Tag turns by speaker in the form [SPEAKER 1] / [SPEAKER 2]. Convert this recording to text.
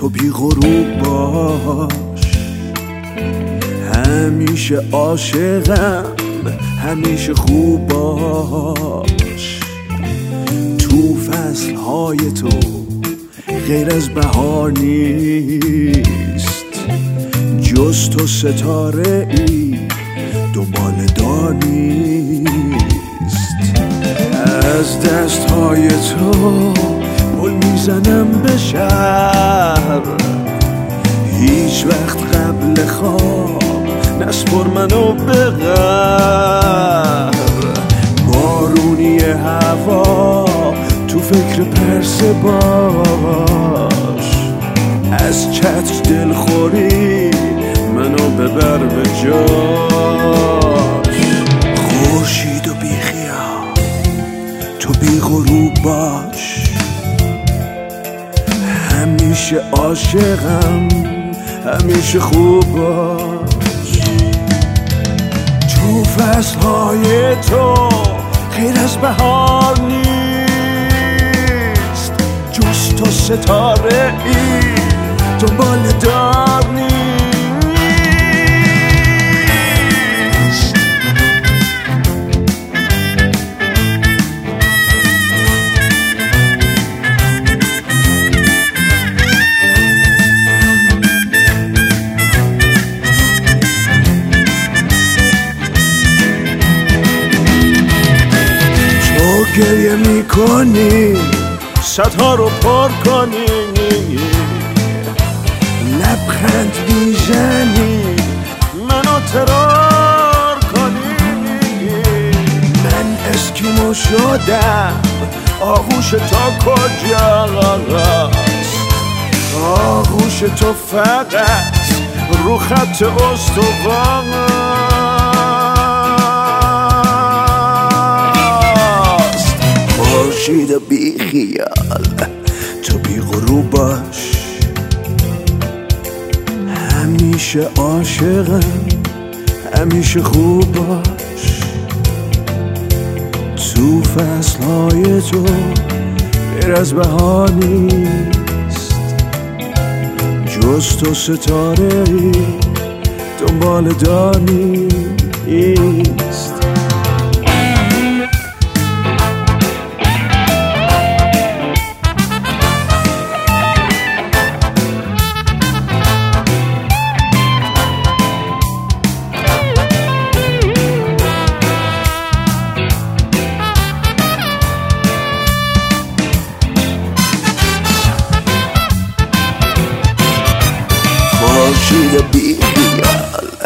[SPEAKER 1] تو بی غروب باش، همیشه عاشقم، همیشه خوب باش. تو فصلهای تو غیر از بهار نیست، جز تو ستاره ای دنبال دار نیست. از دستهای تو پل میزنم به شهر، هیچ وقت قبل خواب نسپر منو به قهر. بارونی هوا تو فکر پرسه باش، از چتر دلخوری منو ببر به جاش. خورشید و بی خیال تو بی غروب باش، همیشه عاشقم، همیشه خوب باش. تو فصلهای تو غیر از بهار نیست، جز تو ستاره ای دنبال دار نیست. گریه میکنی صدها رو پر کنی، لبخند میزنی منو ترار کنی. من اسکیمو شدم، آغوش تا کجاست؟ آغوش تو فقط رو خط استوانه. خورشید بی خیال تو بی غروب باش، همیشه عاشقم، همیشه خوب باش. تو فصلهای تو غیر از بهار نیست، جز تو ستاره ای دنبال دار نیست. خورشید بی خیال